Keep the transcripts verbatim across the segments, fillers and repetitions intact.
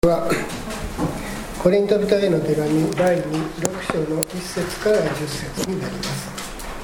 はコリント人への手紙だいろく章のいっ節からじゅっ節になります。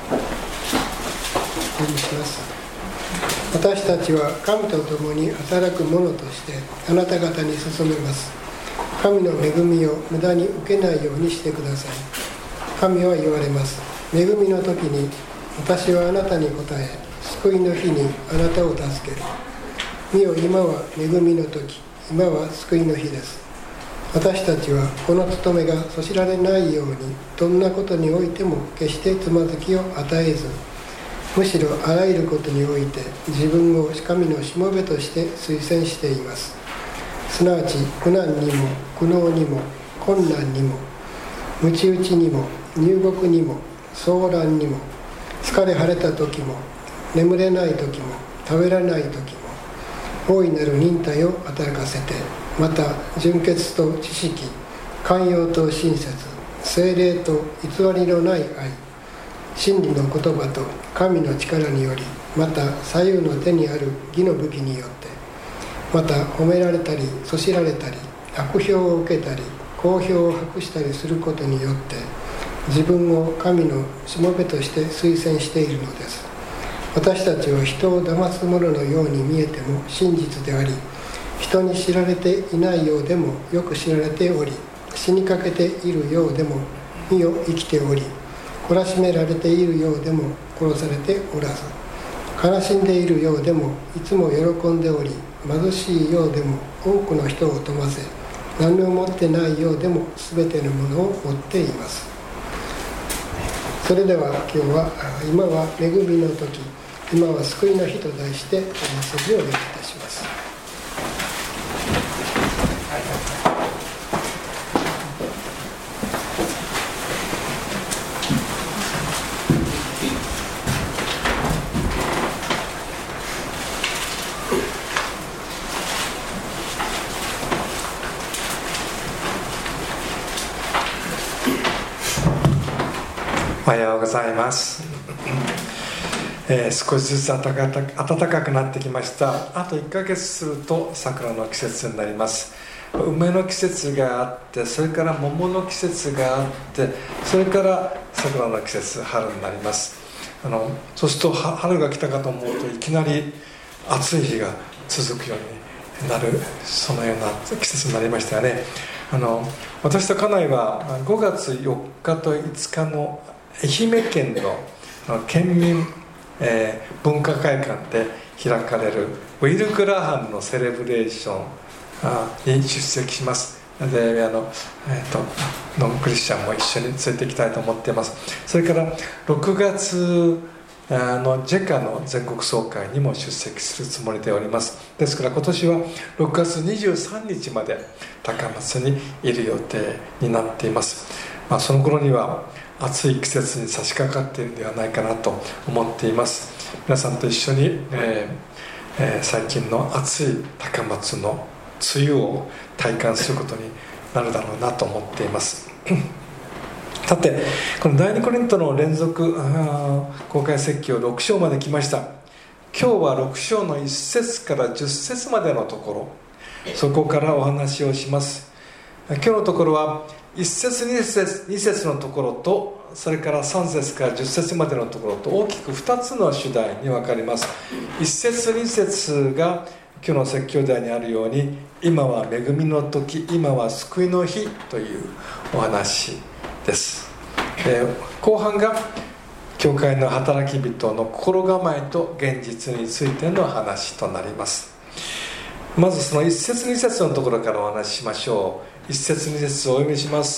お読みします。私たちは神と共に働く者としてあなた方に勧めます。神の恵みを無駄に受けないようにしてください。神は言われます。恵みの時に私はあなたに答え、救いの日にあなたを助ける。見よ、今は恵みの時、今は救いの日です。私たちはこの務めがそしられないように、どんなことにおいても決してつまずきを与えず、むしろあらゆることにおいて自分を神のしもべとして推薦しています。すなわち苦難にも苦悩にも困難にも鞭打ちにも入国にも騒乱にも疲れ晴れた時も眠れない時も食べられない時も大いなる忍耐を働かせて、また純潔と知識、寛容と親切、聖霊と偽りのない愛、真理の言葉と神の力により、また左右の手にある義の武器によって、また褒められたりそしられたり悪評を受けたり好評を博したりすることによって、自分を神のしもべとして推薦しているのです。私たちは人を騙す者のように見えても真実であり、人に知られていないようでもよく知られており、死にかけているようでも身を生きており、懲らしめられているようでも殺されておらず、悲しんでいるようでもいつも喜んでおり、貧しいようでも多くの人を富ませ、何も持ってないようでも全てのものを持っています。それでは今日は今は恵みの時、今は救いの日と題してメッセージをお読みいたします。 おはようございます。えー、少しずつ暖か、暖かくなってきました。あといっかげつすると桜の季節になります。梅の季節があって、それから桃の季節があって、それから桜の季節、春になります。あのそうすると春が来たかと思うといきなり暑い日が続くようになる、そのような季節になりましたよね。あの私と家内はごがつよっかといつかの愛媛県の県民、えー、文化会館で開かれるウィル・グラハムのセレブレーションに出席します。であの、えー、とノンクリスチャンも一緒に連れて行きたいと思っています。それからろくがつのジェカの全国総会にも出席するつもりでおります。ですから今年はろくがつにじゅうさんにちまで高松にいる予定になっています。まあ、その頃には暑い季節に差し掛かっているのではないかなと思っています。皆さんと一緒に、えーえー、最近の暑い高松の梅雨を体感することになるだろうなと思っていますさて、この第二コリントの連続公開説教ろく章まで来ました。今日はろく章のいっ節からじゅっ節までのところ、そこからお話をします。今日のところはいっ節に節に節のところと、それからさん節からじゅっ節までのところと、大きくふたつの主題に分かります。いっ節に節が今日の説教題にあるように、今は恵みの時、今は救いの日というお話です。で、後半が教会の働き人の心構えと現実についての話となります。まずそのいっ節に節のところからお話ししましょう。いっ節に節をお読みします。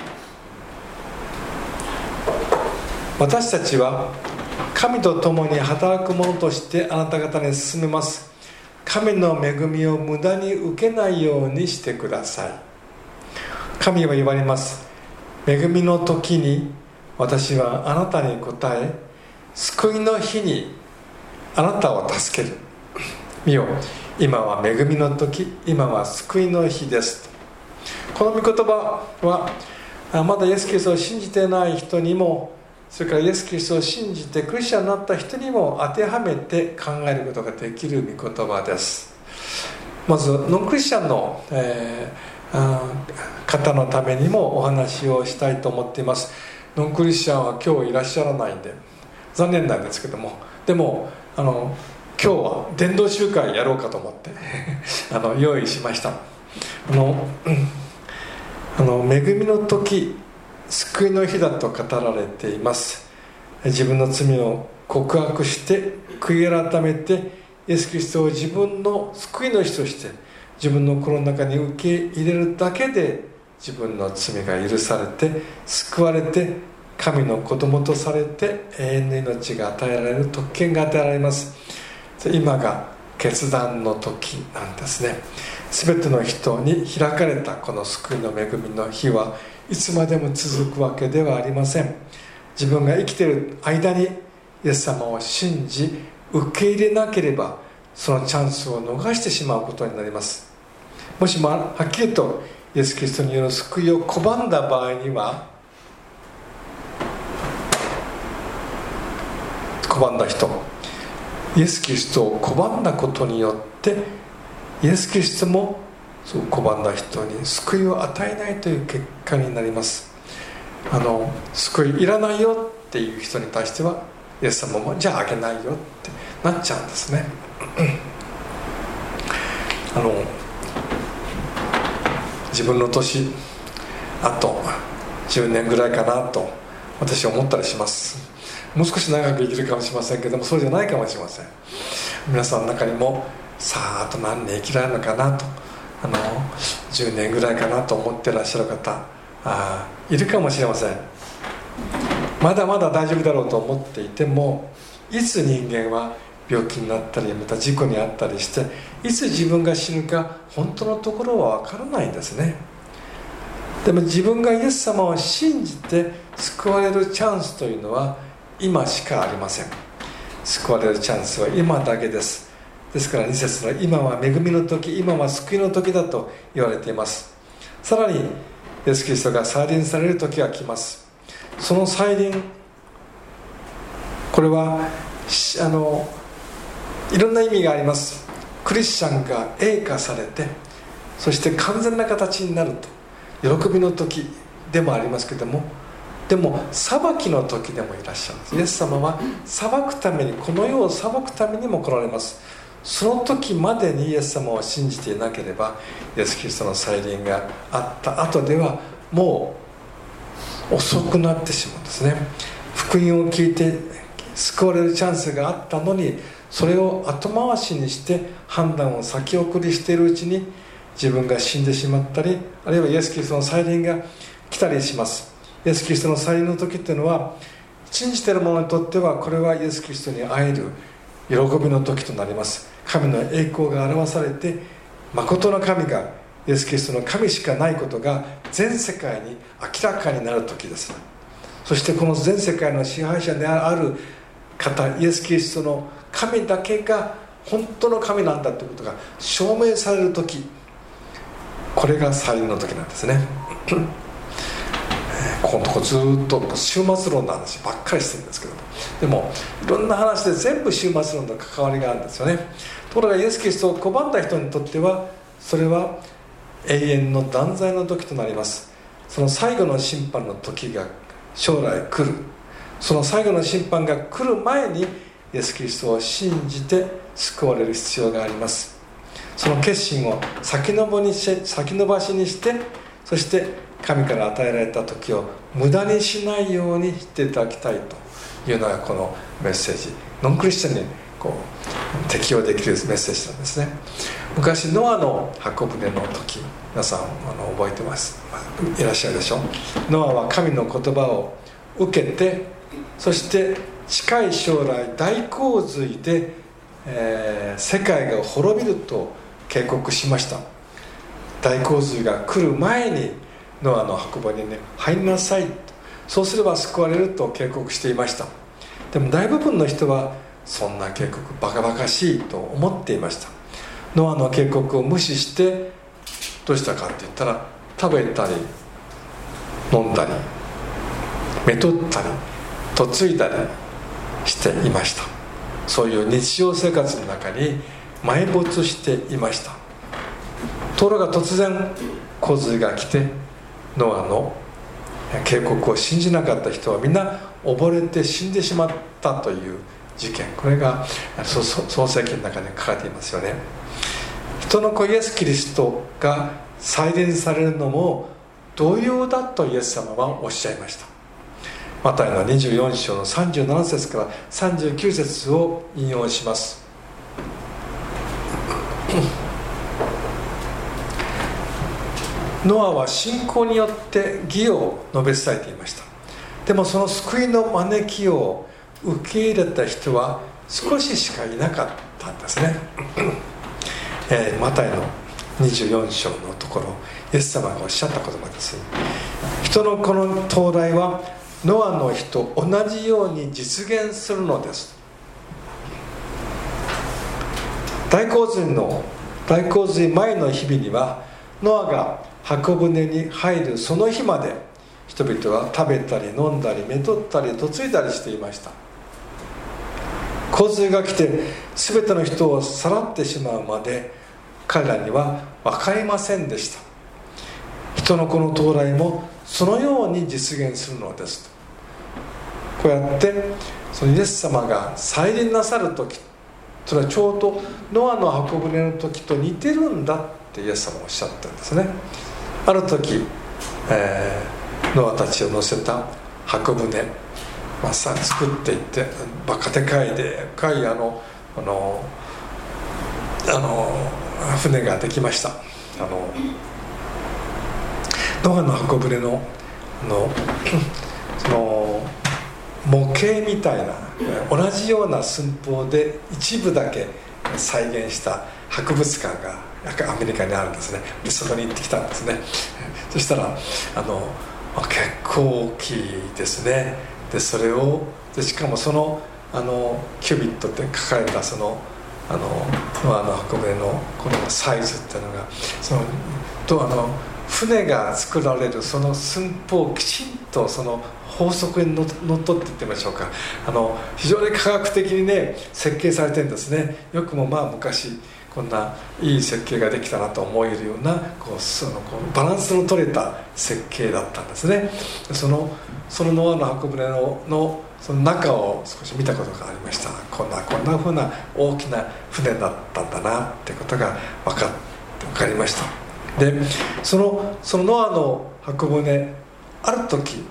私たちは神と共に働く者としてあなた方に進めます。神の恵みを無駄に受けないようにしてください。神は言われます。恵みの時に私はあなたに答え、救いの日にあなたを助ける。見よ、今は恵みの時、今は救いの日です。この御言葉はまだイエス・キリストを信じていない人にも、それからイエス・キリストを信じてクリスチャンになった人にも当てはめて考えることができる御言葉です。 まずノンクリスチャンの、えー、方のためにもお話をしたいと思っています。ノンクリスチャンは今日いらっしゃらないんで残念なんですけども、でもあの今日は伝道集会やろうかと思ってあの用意しました。あの、あの恵みの時、救いの日だと語られています。自分の罪を告白して悔い改めてイエス・キリストを自分の救い主として自分の心の中に受け入れるだけで自分の罪が許されて救われて神の子供とされて永遠の命が与えられる特権が与えられます。今が決断の時なんですね。全ての人に開かれたこの救いの恵みの日はいつまでも続くわけではありません。自分が生きている間にイエス様を信じ受け入れなければそのチャンスを逃してしまうことになります。もしもはっきりとイエス・キリストによる救いを拒んだ場合には、拒んだ人、イエス・キリストを拒んだことによってイエス・キリストもそう拒んだ人に救いを与えないという結果になります。あの救いいらないよっていう人に対してはイエス様もじゃああげないよってなっちゃうんですね。あの自分の年あとじゅうねんぐらいかなと私は思ったりします。もう少し長く生きるかもしれませんけども、そうじゃないかもしれません。皆さんの中にもさああと何年生きられるのかなと、あのじゅうねんぐらいかなと思ってらっしゃる方あいるかもしれません。まだまだ大丈夫だろうと思っていても、いつ人間は病気になったりまた事故に遭ったりしていつ自分が死ぬか本当のところは分からないんですね。でも自分がイエス様を信じて救われるチャンスというのは今しかありません。救われるチャンスは今だけです。ですからに節の今は恵みの時、今は救いの時だと言われています。さらにイエス・キリストが再臨される時が来ます。その再臨、これはあのいろんな意味があります。クリスチャンが栄華されてそして完全な形になると喜びの時でもありますけれども、でも裁きの時でもいらっしゃるんです。イエス様は裁くために、この世を裁くためにも来られます。その時までにイエス様を信じていなければイエス・キリストの再臨があった後ではもう遅くなってしまうんですね。福音を聞いて救われるチャンスがあったのに、それを後回しにして判断を先送りしているうちに自分が死んでしまったり、あるいはイエス・キリストの再臨が来たりします。イエス・キリストの再臨の時っていうのは信じている者にとってはこれはイエス・キリストに会える喜びの時となります。神の栄光が表されて、誠の神がイエス・キリストの神しかないことが全世界に明らかになる時です。そしてこの全世界の支配者である方、イエス・キリストの神だけが本当の神なんだということが証明される時、これが再臨の時なんですね。ここのとこずっと終末論の話ばっかりしてるんですけども、でもいろんな話で全部終末論の関わりがあるんですよね。ところがイエス・キリストを拒んだ人にとってはそれは永遠の断罪の時となります。その最後の審判の時が将来来る。その最後の審判が来る前にイエス・キリストを信じて救われる必要があります。その決心を先延ばしにして、先延ばしにして、そして神から与えられた時を無駄にしないようにしていただきたいというのがこのメッセージ、ノンクリスチャンにこう適用できるメッセージなんですね。昔ノアの箱舟の時、皆さんあの覚えてます、いらっしゃるでしょ。ノアは神の言葉を受けて、そして近い将来大洪水で、えー、世界が滅びると警告しました。大洪水が来る前にノアの箱舟に、ね、入りなさい、そうすれば救われると警告していました。でも大部分の人はそんな警告バカバカしいと思っていました。ノアの警告を無視してどうしたかって言ったら、食べたり飲んだりめとったり嫁いだりしていました。そういう日常生活の中に埋没していました。 ところが突然洪水が来て、ノアの警告を信じなかった人はみんな溺れて死んでしまったという事件、これが創世記の中に書かれていますよね。人の子イエス・キリストが再臨されるのも同様だとイエス様はおっしゃいました。マタイのにじゅうよん章のさんじゅうなな節からさんじゅうきゅう節を引用します。ノアは信仰によって義を述べ伝えていました。でもその救いの招きを受け入れた人は少ししかいなかったんですね。えー、マタイのにじゅうよん章のところ、イエス様がおっしゃった言葉です。人の子の到来はノアの日と同じように実現するのです。大洪水の大洪水前の日々には、ノアが箱舟に入るその日まで人々は食べたり飲んだりめとったり嫁いだりしていました。洪水が来て全ての人をさらってしまうまで彼らには分かりませんでした。人の子の到来もそのように実現するのですと。こうやってそのイエス様が再臨なさる時、それはちょうどノアの箱舟の時と似てるんだってイエス様はおっしゃったんですね。ある時、えー、ノアたちを乗せた箱舟、まあ、さ作っていってバカでかいでかいあのあのあの船ができました。あのノアの箱舟のあのその模型みたいな同じような寸法で一部だけ再現した博物館がアメリカにあるんですね。でそこに行ってきたんですね。そしたらあの結構大きいですね。でそれをでしかもそのあのキュビットって書かれたそのあのノアの箱舟のこのサイズっていうのがそのとあの船が作られるその寸法をきちんとその法則にのっとっていってみましょうか。あの非常に科学的にね設計されてるんですね。よくもまあ昔こんないい設計ができたなと思えるようなこうそのこうバランスの取れた設計だったんですね。そのそのノアの箱舟ののその中を少し見たことがありました。こんなこんなふうな大きな船だったんだなってことが分かって分かりました。でそのそのノアの箱舟、ある時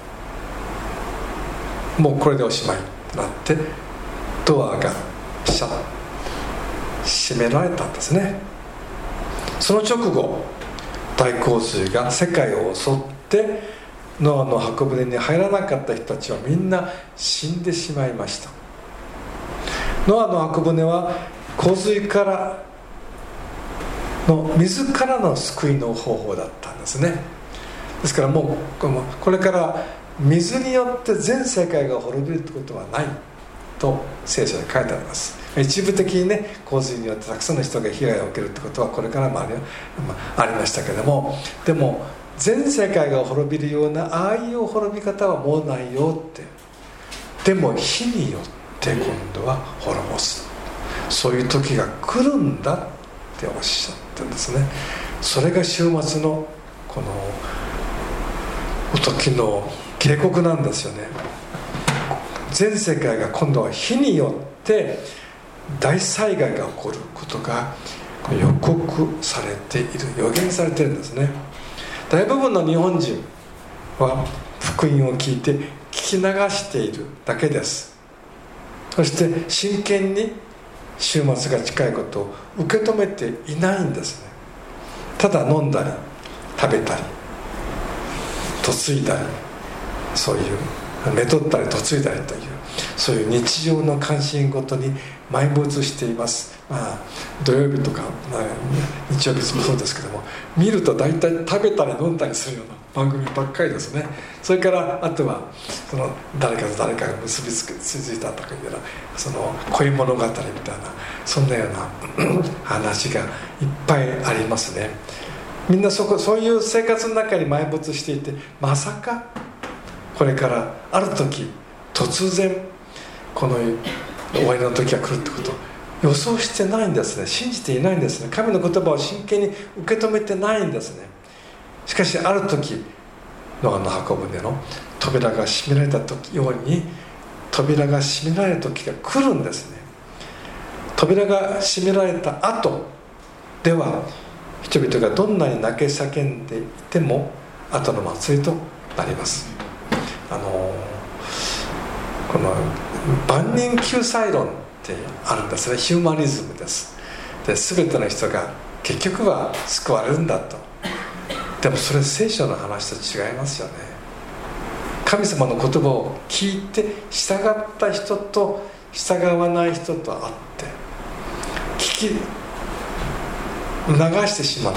もうこれでおしまいとなってドアがシャッ閉められたんですね。その直後大洪水が世界を襲ってノアの箱舟に入らなかった人たちはみんな死んでしまいました。ノアの箱舟は洪水からの水からの救いの方法だったんですね。ですからもうこれから水によって全世界が滅びるってことはないと聖書に書いてあります。一部的にね洪水によってたくさんの人が被害を受けるってことはこれからもあり、まあ、ありましたけれども、でも全世界が滅びるようなああいう滅び方はもうないよって。でも火によって今度は滅ぼす、そういう時が来るんだっておっしゃってるんですね。それが終末のこのお時の警告なんですよね。全世界が今度は火によって大災害が起こることが予告されている、予言されているんですね。大部分の日本人は福音を聞いて聞き流しているだけです。そして真剣に終末が近いことを受け止めていないんですね。ただ飲んだり食べたり嫁いだり、そういうめとったり嫁いだりというそういう日常の関心事に埋没しています。まあ土曜日とか、まあ、日曜日もそうですけども、見ると大体食べたり飲んだりするような番組ばっかりですね。それからあとはその誰かと誰かが結びついたとかいうようなその恋物語みたいなそんなような話がいっぱいありますね。みんなそこそういう生活の中に埋没していて、まさかこれからある時突然この終わりの時が来るってことを予想してないんですね。信じていないんですね。神の言葉を真剣に受け止めてないんですね。しかしある時、ノアの箱舟の扉が閉められた時ように、扉が閉められる時が来るんですね。扉が閉められた後では、人々がどんなに泣き叫んでいても後の祭りとなります。あのこの万人救済論ってあるんですね。ヒューマニズムです。で、全ての人が結局は救われるんだと。でもそれ聖書の話と違いますよね。神様の言葉を聞いて従った人と従わない人とあって、聞き流してしまって、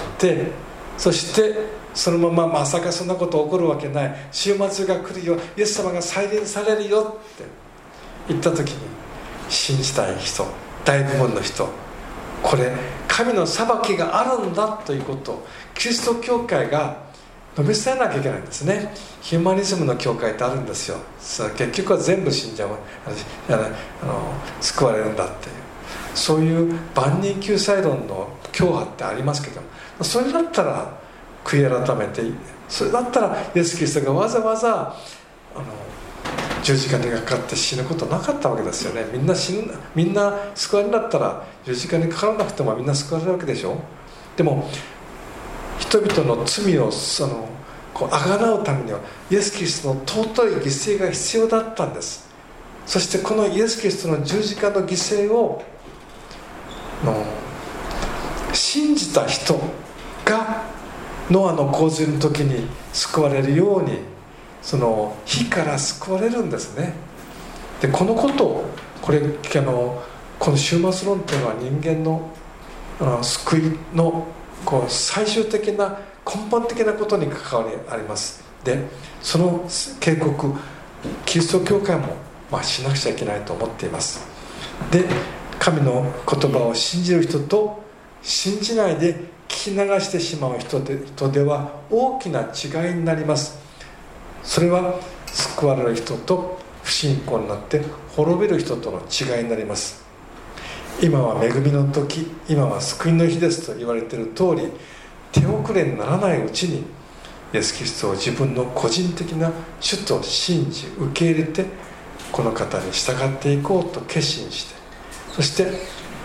そしてそのまままさかそんなこと起こるわけない、週末が来るよ、イエス様が再臨されるよって言った時に、信じたい人、大部分の人、これ神の裁きがあるんだということをキリスト教会が述べ伝えなきゃいけないんですね。ヒューマニズムの教会ってあるんですよ。結局は全部死んじゃう、あの救われるんだっていう、そういう万人救済論の教派ってありますけど、それだったら悔い改めて、それだったらイエス・キリストがわざわざあの十字架にかかって死ぬことなかったわけですよね。みんな死ぬ、みんな救われるんだったら十字架にかからなくてもみんな救われるわけでしょ。でも人々の罪をそのこう贖うためにはイエス・キリストの尊い犠牲が必要だったんです。そしてこのイエス・キリストの十字架の犠牲をの信じた人がノアの洪水の時に救われるように、その火から救われるんですね。でこのことをこれあのこの終末論というのは人間のあの救いのこう最終的な根本的なことに関わりあります。でその警告、キリスト教会も、まあ、しなくちゃいけないと思っています。で神の言葉を信じる人と信じないで聞き流してしまう人 で, 人では大きな違いになります。それは救われる人と不信仰になって滅びる人との違いになります。今は恵みの時、今は救いの日ですと言われている通り、手遅れにならないうちにイエス・キリストを自分の個人的な主と信じ受け入れて、この方に従っていこうと決心して、そしてあの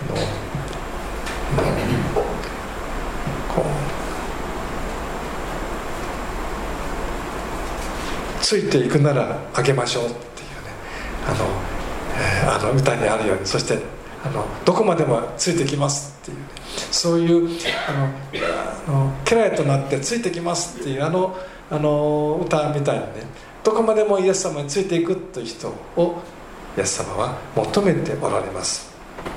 こうついていくならあげましょうっていうね、あの、えー、あの歌にあるように、そしてあのどこまでもついてきますっていう、ね、そういうあのあの家来となってついてきますっていうあのあの歌みたいにね、どこまでもイエス様についていくという人をイエス様は求めておられます。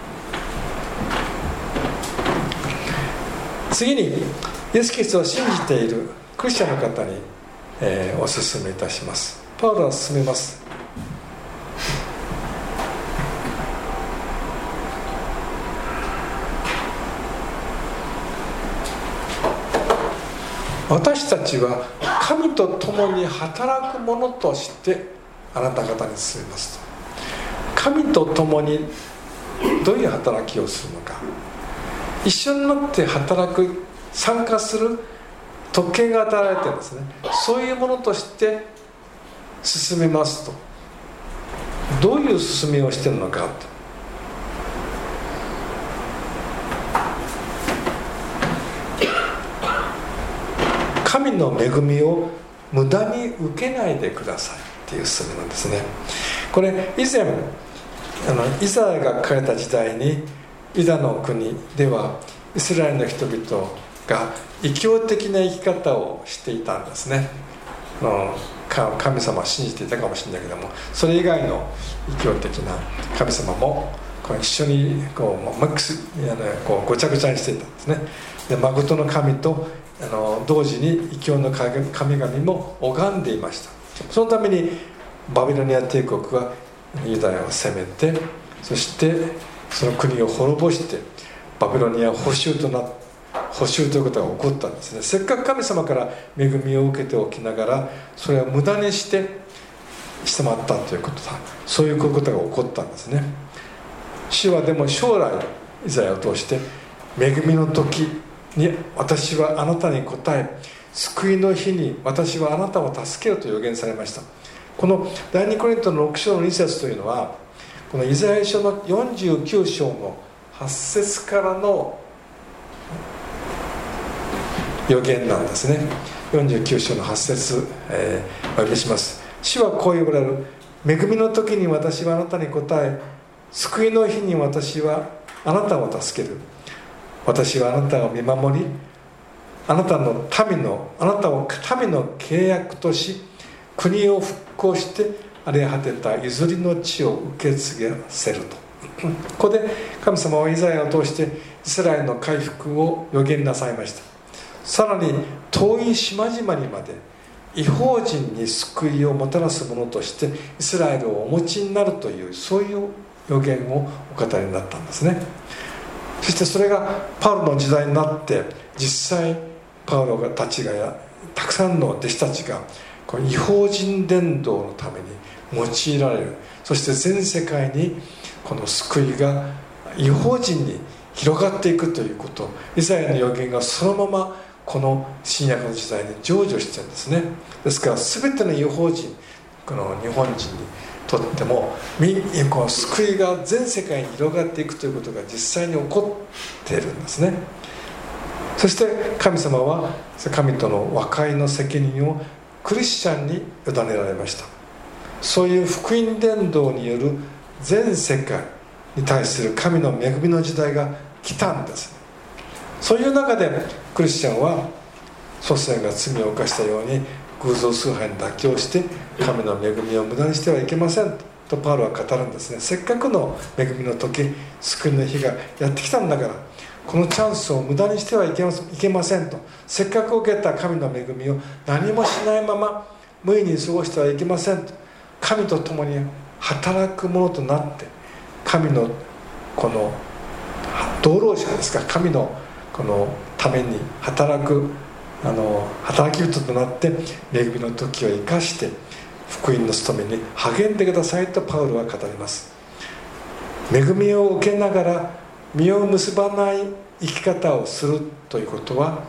次にイエス・キリストを信じているクリスチャンの方に、えー、お勧めいたします。パウロは進めます。私たちは神と共に働く者としてあなた方に進めますと。神と共にどういう働きをするのか、一緒になって働く、参加する特権が与えられてるんですね。そういうものとして進めますと。どういう進めをしているのかと。神の恵みを無駄に受けないでくださいっていう進めなんですね。これ以前あのイザヤが書かれた時代にユダの国ではイスラエルの人々が異教的な生き方をしていたんですね。あの神様を信じていたかもしれないけども、それ以外の異教的な神様もこう一緒にこうマックスこうごちゃごちゃにしていたんですね。で誠の神とあの同時に異教の神々も拝んでいました。そのためにバビロニア帝国はユダヤを攻めて、そしてその国を滅ぼしてバビロニア捕囚とな捕囚ということが起こったんですね。せっかく神様から恵みを受けておきながら、それを無駄にしてしてまったということだ。そういうことが起こったんですね。 主はでも将来イザヤを通して恵みの時に私はあなたに答え、救いの日に私はあなたを助けると予言されました。この第二コリントのろく章のに節というのは、このイザヤ書のよんじゅうきゅう章のはち節からの予言なんですね。よんじゅうきゅう章のはち節、えー、お読みします。主はこう言われる。恵みの時に私はあなたに答え、救いの日に私はあなたを助ける。私はあなたを見守り、あなたの民のあなたを民の契約とし、国を復興して荒れ果てた譲りの地を受け継がせると。ここで神様はイザヤを通してイスラエルの回復を予言なさいました。さらに遠い島々にまで異邦人に救いをもたらすものとしてイスラエルをお持ちになるという、そういう予言をお語りになったんですね。そしてそれがパウロの時代になって、実際パウロたちがたくさんの弟子たちがこの異邦人伝道のために用いられる。そして全世界にこの救いが異邦人に広がっていくということ、イザヤの予言がそのままこの新約の時代に成就してるんですね。ですから全ての異邦人、この日本人にとってもこの救いが全世界に広がっていくということが実際に起こっているんですね。そして神様は神との和解の責任をクリスチャンに委ねられました。そういう福音伝道による全世界に対する神の恵みの時代が来たんです。そういう中でクリスチャンは祖先が罪を犯したように偶像崇拝に妥協して神の恵みを無駄にしてはいけませんとパウロは語るんですね。せっかくの恵みの時、救いの日がやってきたんだから、このチャンスを無駄にしてはいけませんと。せっかく受けた神の恵みを何もしないまま無意に過ごしてはいけませんと。神と共に働くものとなって、神のこの同労者ですか、神のこのために働くあの働き人となって恵みの時を生かして福音の務めに励んでくださいとパウロは語ります。恵みを受けながら実を結ばない生き方をするということは、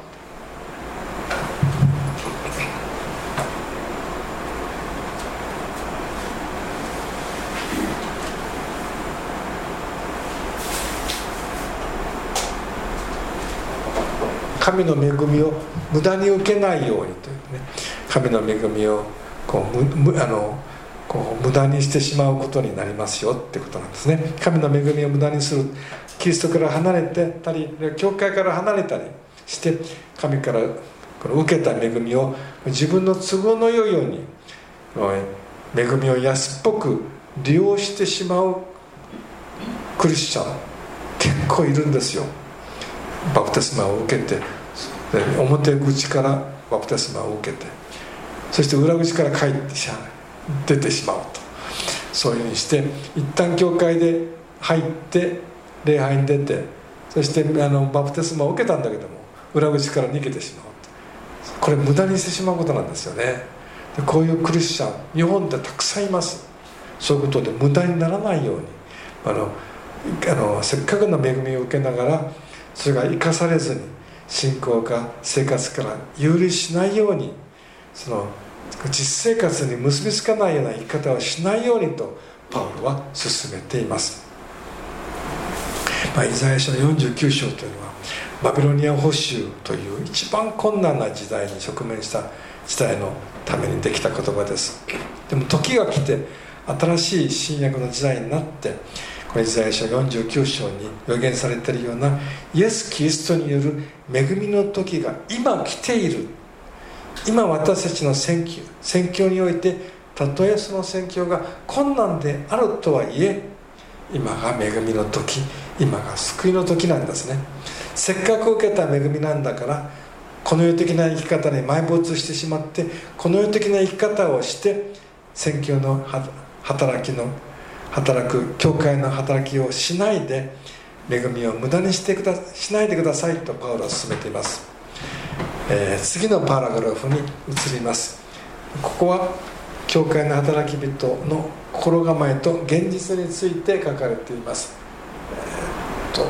神の恵みを無駄に受けないようにというね、神の恵みをこうむあのこう無駄にしてしまうことになりますよってことなんですね。神の恵みを無駄にする、キリストから離れてたり教会から離れたりして神からこの受けた恵みを自分の都合の良いように恵みを安っぽく利用してしまうクリスチャン結構いるんですよ。バプテスマを受けて表口からバプテスマを受けて、そして裏口から帰ってしまう出てしまうと、そういうふうにして一旦教会で入って礼拝に出て、そしてあのバプテスマを受けたんだけども裏口から逃げてしまうと、これ無駄にしてしまうことなんですよね。でこういうクリスチャン日本でたくさんいます。そういうことで無駄にならないようにあのあのせっかくの恵みを受けながらそれが生かされずに信仰が生活から有利しないように、その実生活に結びつかないような生き方をしないようにとパウロは進めています。まあ、イザヤ書のよんじゅうきゅう章というのはバビロニア捕囚という一番困難な時代に直面した時代のためにできた言葉です。でも時が来て新しい新約の時代になって、このイザヤ書よんじゅうきゅう章に予言されているようなイエス・キリストによる恵みの時が今来ている。今私たちの宣教、宣教においてたとえその宣教が困難であるとはいえ、今が恵みの時、今が救いの時なんですね。せっかく受けた恵みなんだから、この世的な生き方に埋没してしまってこの世的な生き方をして宣教の働きの働く教会の働きをしないで恵みを無駄にしてくだしないでくださいとパウロは進めています。えー、次のパラグラフに移ります。ここは教会の働き人の心構えと現実について書かれています。 と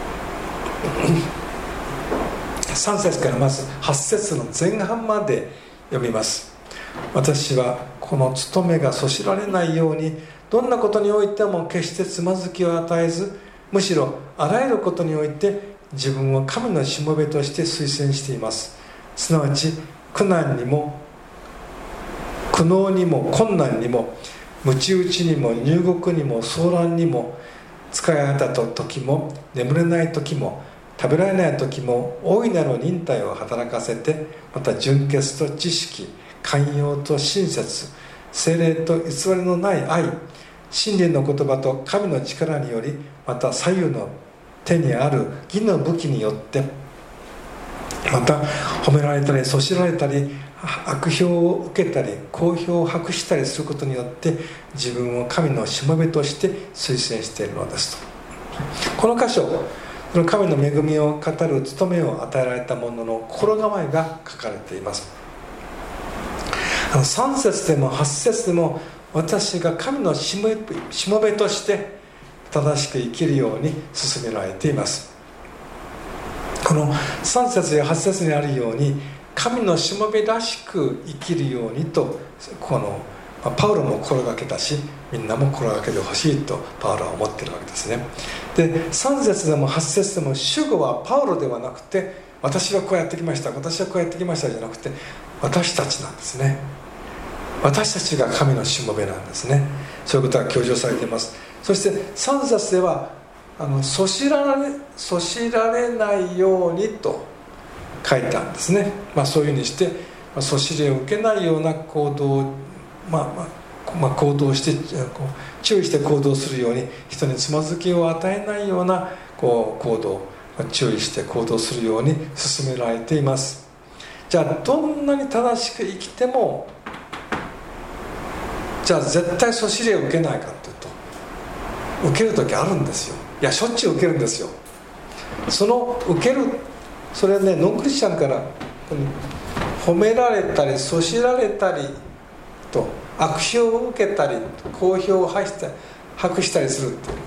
さん節からまずはち節の前半まで読みます。私はこの務めがそしられないように、どんなことにおいても決してつまずきを与えず、むしろあらゆることにおいて自分を神のしもべとして推薦しています。すなわち苦難にも苦悩にも困難にも鞭打ちにも入国にも騒乱にも、疲れ果たった時も眠れない時も食べられない時も、大いなる忍耐を働かせて、また純潔と知識、寛容と親切、聖霊と偽りのない愛、真理の言葉と神の力により、また左右の手にある義の武器によって、また褒められたりそしられたり悪評を受けたり好評を博したりすることによって、自分を神のしもべとして推薦しているのですと。この箇所、この神の恵みを語る務めを与えられた者の心構えが書かれています。あのさん節でもはち節でも、私が神のしもべ、しもべとして正しく生きるように進められています。このさん節やはち節にあるように、神のしもべらしく生きるようにと、このパウロも心がけたし、みんなも心がけてほしいとパウロは思っているわけですね。でさん節でもはち節でも、主語はパウロではなくて、私はこうやってきました、私はこうやってきましたじゃなくて、私たちなんですね。私たちが神のしもべなんですね。そういうことが強調されています。そしてさん節では、あのそしられそしられないようにと書いてあるんですね。まあ、そういうふうにして、まあ、そしりを受けないような行動を、まあまあまあ、行動してこう注意して行動するように、人につまずきを与えないようなこう行動、注意して行動するように進められています。じゃあどんなに正しく生きても、じゃあ絶対そしりを受けないかというと、受ける時あるんですよ。いや、しょっちゅう受けるんですよ。その受ける、それはね、ノンクリスチャンから褒められたりそしられたりと、悪評を受けたり好評を博したり博したりするっていう。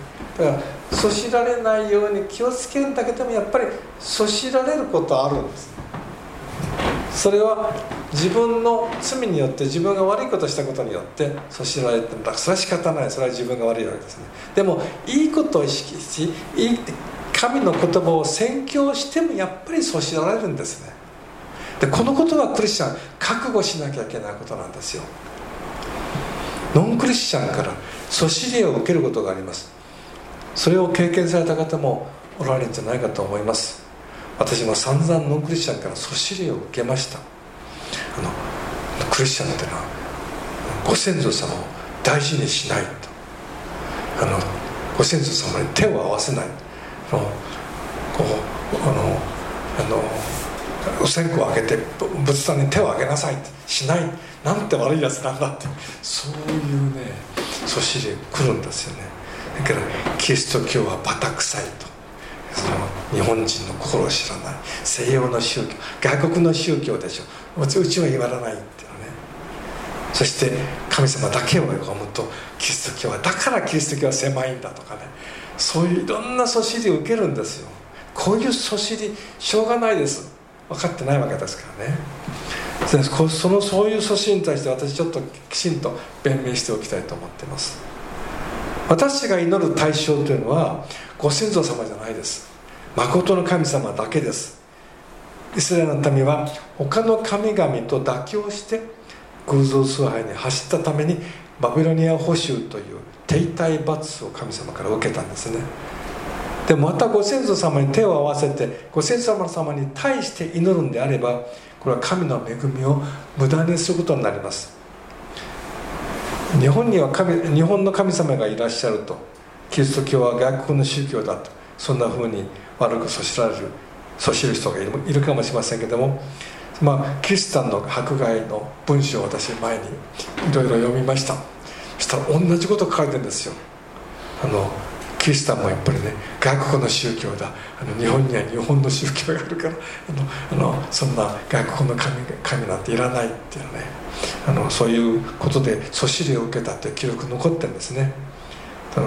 だからそしられないように気をつけるんだけども、やっぱりそしられることはあるんです。それは自分の罪によって、自分が悪いことをしたことによってそしられてるんだ。それは仕方ない、それは自分が悪いわけですね。でもいいことを意識し、いい神の言葉を宣教してもやっぱりそしられるんですね。でこのことはクリスチャン覚悟しなきゃいけないことなんですよ。ノンクリスチャンからそしりを受けることがあります。それを経験された方もおられるんじゃないかと思います。私も散々ノンクリスチャンからそしりを受けました。あのクリスチャンっていうのはご先祖様を大事にしないと、あのご先祖様に手を合わせない、あのこうあのあのお線香をあげて仏壇に手をあげなさいってしない、なんて悪いやつなんだって、そういうねそしり来るんですよね。だからキリスト教はバタ臭いと、その日本人の心を知らない西洋の宗教、外国の宗教でしょ、うちは言わないっていうのね。そして神様だけを拝むとキリスト教はだからキリスト教は狭いんだとかね、そういういろんなそしりを受けるんですよ。こういうそしりしょうがないです、分かってないわけですからね。そのそういうそしりに対して私ちょっときちんと弁明しておきたいと思っています。私が祈る対象というのはご先祖様じゃないです。誠の神様だけです。イスラエルの民は他の神々と妥協して偶像崇拝に走ったために、バビロニア捕囚という手痛い罰を神様から受けたんですね。でまたご先祖様に手を合わせてご先祖様に対して祈るんであれば、これは神の恵みを無駄にすることになります。日本には神日本の神様がいらっしゃると、キリスト教は外国の宗教だと、そんなふうに悪くそしられるそしる人がいる、いるかもしれませんけども、まあキリスタンの迫害の文章を私前にいろいろ読みました。そしたら同じこと書かれてるんですよ。あのキリスタンもやっぱりね、外国の宗教だ、あの日本には日本の宗教があるから、あのあのそんな外国の 神, 神なんていらないっていうね、あのそういうことでそしりを受けたという記録残ってるんですね。あの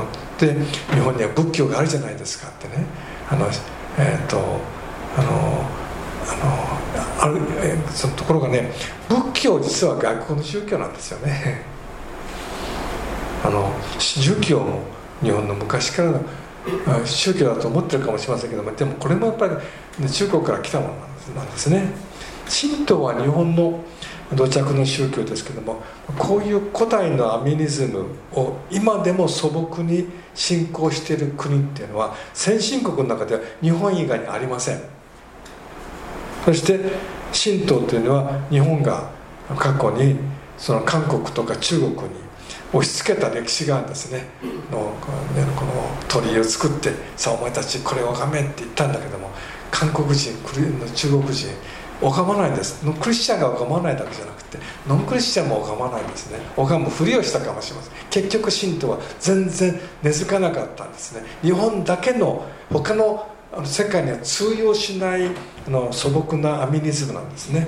で日本には仏教があるじゃないですかってね、あのえっ、ー、とあのあのあるえー、そのところがね、仏教実は外国の宗教なんですよね。あの儒教も日本の昔からの宗教だと思ってるかもしれませんけども、でもこれもやっぱり、ね、中国から来たものなんですね。神道は日本の土着の宗教ですけども、こういう古代のアミニズムを今でも素朴に信仰している国っていうのは先進国の中では日本以外にありません。そして神道というのは日本が過去にその韓国とか中国に押し付けた歴史があるんですね。のこの鳥居を作ってさあお前たちこれを拝めって言ったんだけども、韓国人中国人拝まないんです。クリスチャンが拝まないだけじゃなくてノンクリスチャンも拝まないんですね。拝むふりをしたかもしれません。結局神道は全然根付かなかったんですね。日本だけの他の世界には通用しないあの素朴なアミニズムなんですね。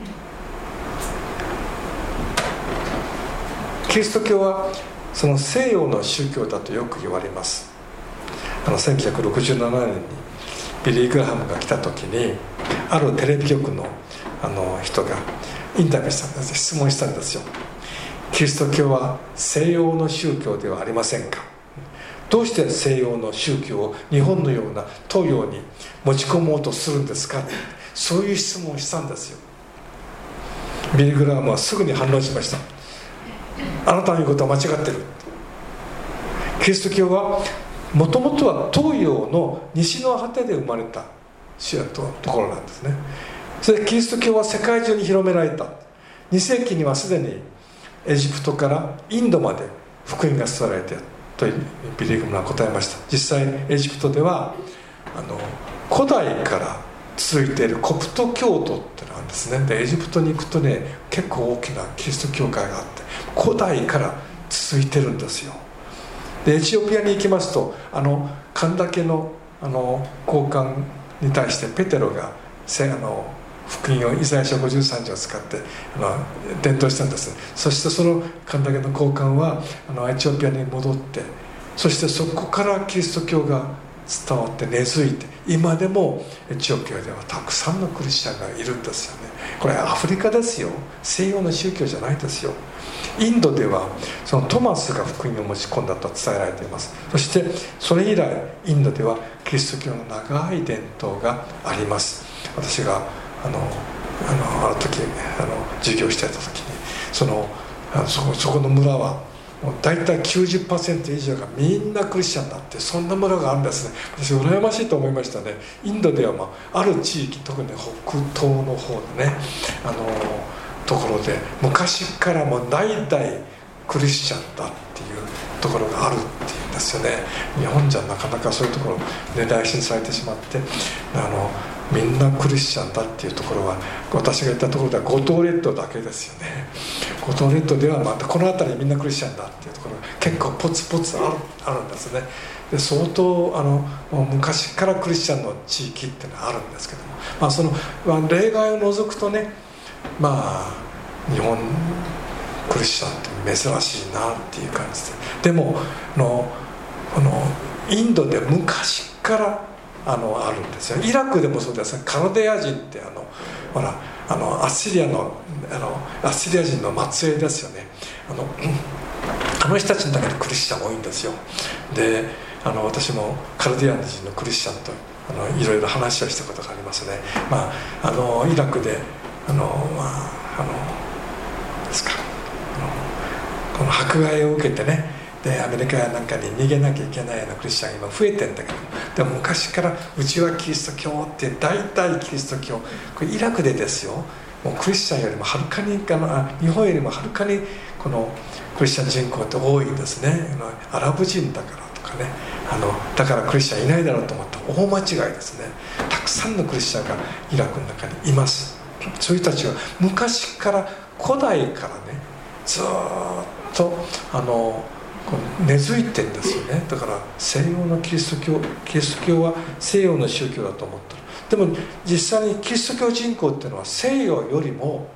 キリスト教はその西洋の宗教だとよく言われます。あのせんきゅうひゃくろくじゅうななねんにビリー・グラハムが来た時にあるテレビ局の、あの人がインタビューしたんです。質問したんですよ。キリスト教は西洋の宗教ではありませんか。どうして西洋の宗教を日本のような東洋に持ち込もうとするんですか。そういう質問をしたんですよ。ビリー・グラハムはすぐに反論しました。あなたの言うことは間違ってる。キリスト教はもともとは東洋の西の果てで生まれたところなんですね。それでキリスト教は世界中に広められた。に世紀にはすでにエジプトからインドまで福音が伝えられているとビリー・グラハムは答えました。実際エジプトではあの古代から続いているコプト教徒ってのがあるんですね。でエジプトに行くとね、結構大きなキリスト教会があって古代から続いてるんですよ。でエチオピアに行きますと、あの神岳のあの高官に対してペテロがあの福音をイザヤ書ごじゅうさんじょうを使ってあの伝統したんです。そしてその神岳の高官はあのエチオピアに戻って、そしてそこからキリスト教が伝わって根付いて、今でもエチオピアではたくさんのクリスチャンがいるんですよね。これアフリカですよ。西洋の宗教じゃないですよ。インドではそのトマスが福音を持ち込んだと伝えられています。そしてそれ以来インドではキリスト教の長い伝統があります。私があのあのある時あの授業していた時にそのあのそこそこの村はもう大体 きゅうじゅっパーセント 以上がみんなクリスチャンだって、そんな村があるんですね。私羨ましいと思いましたね。インドでは、まあ、ある地域、特に北東の方でね、あのところで昔からもう代々クリスチャンだっていうところがあるっていうんですよね。日本じゃなかなかそういうところ根絶やしにされてしまって、あのみんなクリスチャンだっていうところは私が言ったところでは五島列島だけですよね。五島列島ではまたこの辺りみんなクリスチャンだっていうところが結構ポツポツある、あるんですね。で相当あの昔からクリスチャンの地域っていうのはあるんですけども、まあ、その、まあ、例外を除くとね、まあ日本クリスチャンって珍しいなっていう感じで、でものこのインドで昔からあのあるんですよ。イラクでもそうです。カルデア人ってあのほらあのアッシリアのあのアッシリア人の末裔ですよね。あのあの人たちの中でクリスチャン多いんですよ。であの私もカルデア人のクリスチャンとあのいろいろ話をしたことがありますね。まああのイラクであのまああのですかあのこの迫害を受けてね、でアメリカなんかに逃げなきゃいけないようなクリスチャンが今増えてるんだけど、でも昔からうちはキリスト教って大体キリスト教、これイラクでですよ、もうクリスチャンよりもはるかにあの日本よりもはるかにこのクリスチャン人口って多いんですね。アラブ人だからとかね、あのだからクリスチャンいないだろうと思ったら大間違いですね。たくさんのクリスチャンがイラクの中にいます。そういう人たちは昔から古代からねずっとあの根付いてるんですよね。だから西洋のキリスト教キリスト教は西洋の宗教だと思ってる。でも実際にキリスト教人口っていうのは西洋よりも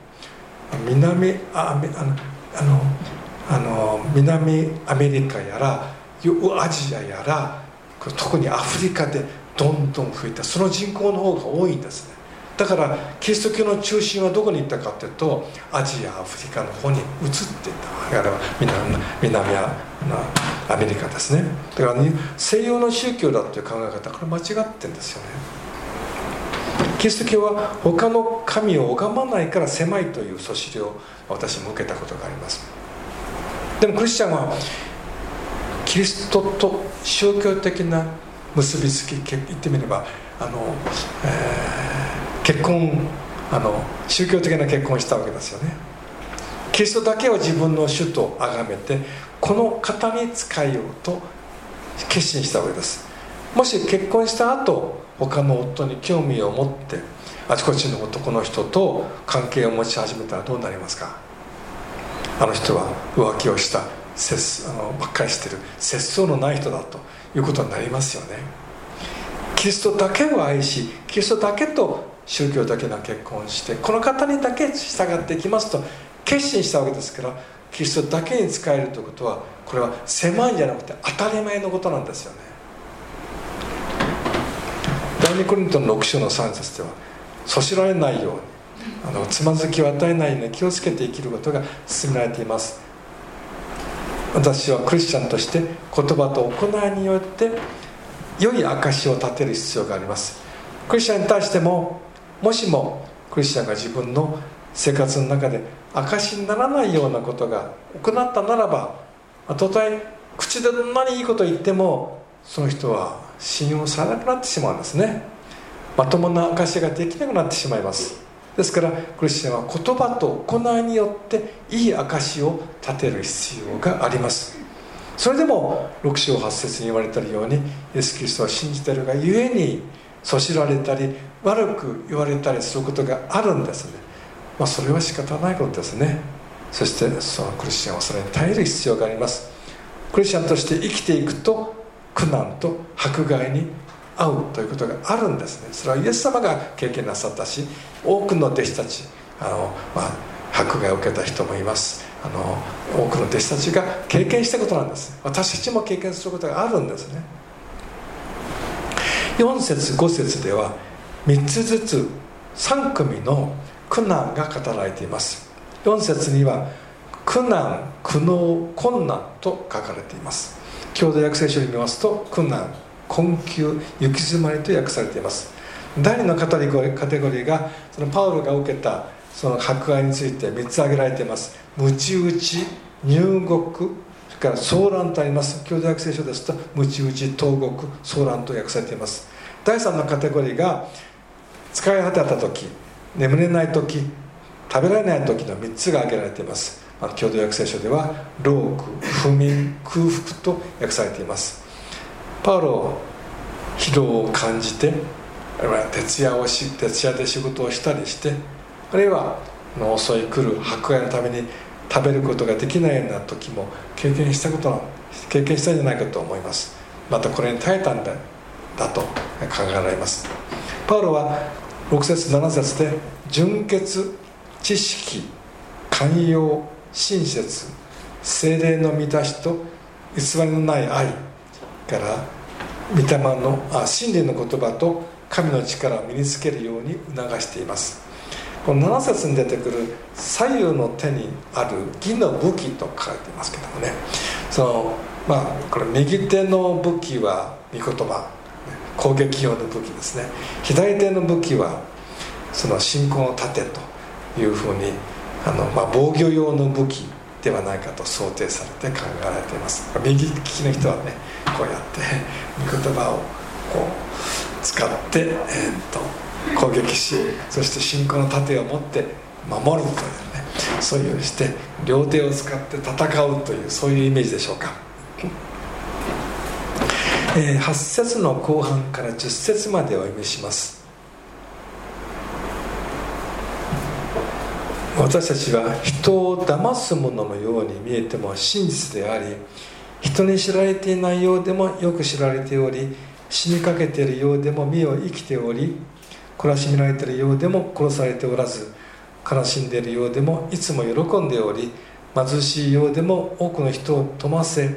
南ああのあのあの南アメリカやらアジアやら特にアフリカでどんどん増えた。その人口の方が多いんですね。だからキリスト教の中心はどこに行ったかというと、アジアアフリカの方に移っていった。あれは 南, 南アメリカですね。だから、ね、西洋の宗教だという考え方、これ間違ってるんですよね。キリスト教は他の神を拝まないから狭いというそしりを私も受けたことがあります。でもクリスチャンはキリストと宗教的な結びつき、言ってみればあの、えー、結婚あの宗教的な結婚をしたわけですよね。キリストだけを自分の主と崇めて、この方に仕えようと決心したわけです。もし結婚した後、他の夫に興味を持ってあちこちの男の人と関係を持ち始めたらどうなりますか。あの人は浮気をした節あのばっかりしてる節操のない人だということになりますよね。キリストだけを愛し、キリストだけと宗教だけの結婚をして、この方にだけ従っていきますと決心したわけですから、キリストだけに仕えるということは、これは狭いんじゃなくて当たり前のことなんですよね。第二コリントのろく章のさん節では、そしられないように、あのつまずきを与えないように気をつけて生きることが勧められています。私はクリスチャンとして言葉と行いによって良い証を立てる必要があります。クリスチャンに対しても、もしもクリスチャンが自分の生活の中で証にならないようなことが行ったならば、たとえ口でどんなにいいことを言っても、その人は信用されなくなってしまうんですね。まともな証ができなくなってしまいます。ですからクリスチャンは言葉と行いによっていい証を立てる必要があります。それでもろく章はち節に言われているように、イエス・キリストを信じているがゆえにそしられたり悪く言われたりすることがあるんですね。まあ、それは仕方ないことですね。そしてそのクリスチャンはそれに耐える必要があります。クリスチャンとして生きていくと苦難と迫害に遭うということがあるんですね。それはイエス様が経験なさったし、多くの弟子たちあの、まあ、迫害を受けた人もいます。あの多くの弟子たちが経験したことなんです。私たちも経験することがあるんですね。よん節ご節ではみっつずつさん組の苦難が語られています。よん節には苦難、苦悩、困難と書かれています。共同訳聖書に見ますと、苦難、困窮、行き詰まりと訳されています。第二のカテゴリー、カテゴリーがそのパウロが受けたその迫害についてみっつ挙げられています。鞭打ち、入獄、それから騒乱とあります。共同訳聖書ですと鞭打ち、投獄、騒乱と訳されています。第三のカテゴリーが使い果てた時、眠れない時、食べられない時のみっつが挙げられています。共同訳聖書では労苦、不眠、空腹と訳されています。パウロ、疲労を感じて、あるいは徹夜をし徹夜で仕事をしたりして、あるいは遅い来る迫害のために食べることができないような時も経験したことな経験したんじゃないかと思います。またこれに耐えたんだだと考えられます。パウロはろく節なな節で純潔、知識、寛容、親切、聖霊の満たしと偽りのない愛から御霊のあ真理の言葉と神の力を身につけるように促しています。このなな節に出てくる左右の手にある義の武器と書かれていますけどもね、そのまあこれ右手の武器は御言葉、攻撃用の武器ですね。左手の武器はその信仰の盾というふうにあの、まあ、防御用の武器ではないかと想定されて考えられています。右利きの人はね、こうやって御言葉をこう使って、えー、っと攻撃し、そして信仰の盾を持って守るというね、そういうようにして両手を使って戦うという、そういうイメージでしょうか。えー、はち節の後半からじゅっ節までお読みします。私たちは人を騙すもののように見えても真実であり、人に知られていないようでもよく知られており、死にかけているようでも身を生きており、懲らしめられているようでも殺されておらず、悲しんでいるようでもいつも喜んでおり、貧しいようでも多くの人を富ませ、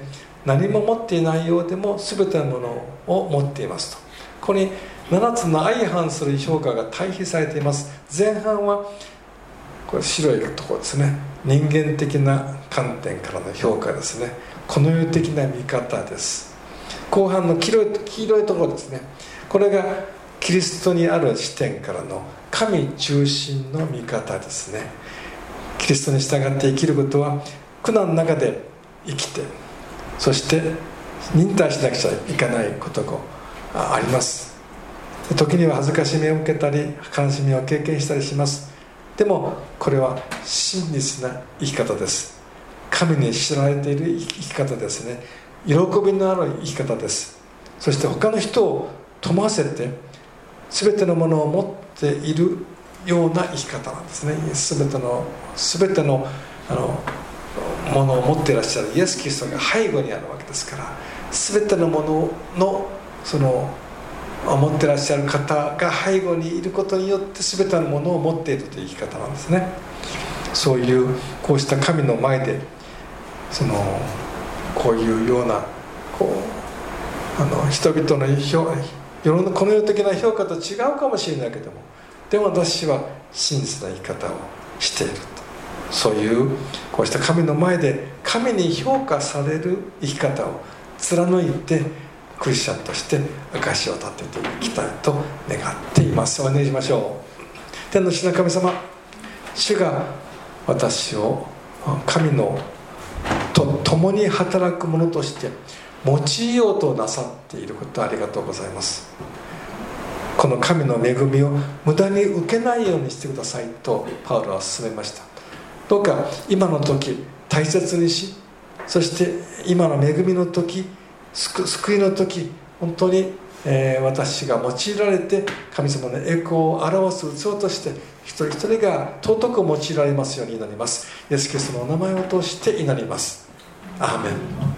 何も持っていないようでも全てのものを持っていますと。ここにななつの相反する評価が対比されています。前半はこれ白いところですね、人間的な観点からの評価ですね、この世的な見方です。後半の黄色い、黄色いところですね、これがキリストにある視点からの神中心の見方ですね。キリストに従って生きることは苦難の中で生きて、そして忍耐しなくちゃいけないことがあります。時には恥ずかしみを受けたり悲しみを経験したりします。でもこれは真実な生き方です。神に知られている生き方ですね。喜びのある生き方です。そして他の人を富ませて全てのものを持っているような生き方なんですね。全ての全てのあのものを持っていらっしゃるイエス・キリストが背後にあるわけですから、全てのもののその持っていらっしゃる方が背後にいることによって全てのものを持っているという生き方なんですね。そういうこうした神の前でそのこういうようなこうあの人々の評この世的な評価と違うかもしれないけども、でも私は真実な生き方をしていると、そういうこうした神の前で神に評価される生き方を貫いてクリスチャンとして証を立てていきたいと願っています。お願いしましょう。天の父な神様、主が私を神のと共に働く者として用いようとなさっていることをありがとうございます。この神の恵みを無駄に受けないようにしてくださいとパウロは勧めました。どうか今の時大切にし、そして今の恵みの時、救いの時、本当に、えー、私が用いられて神様の栄光を表す器として一人一人が尊く用いられますように祈ります。イエス・キリストのお名前を通して祈ります。アーメン。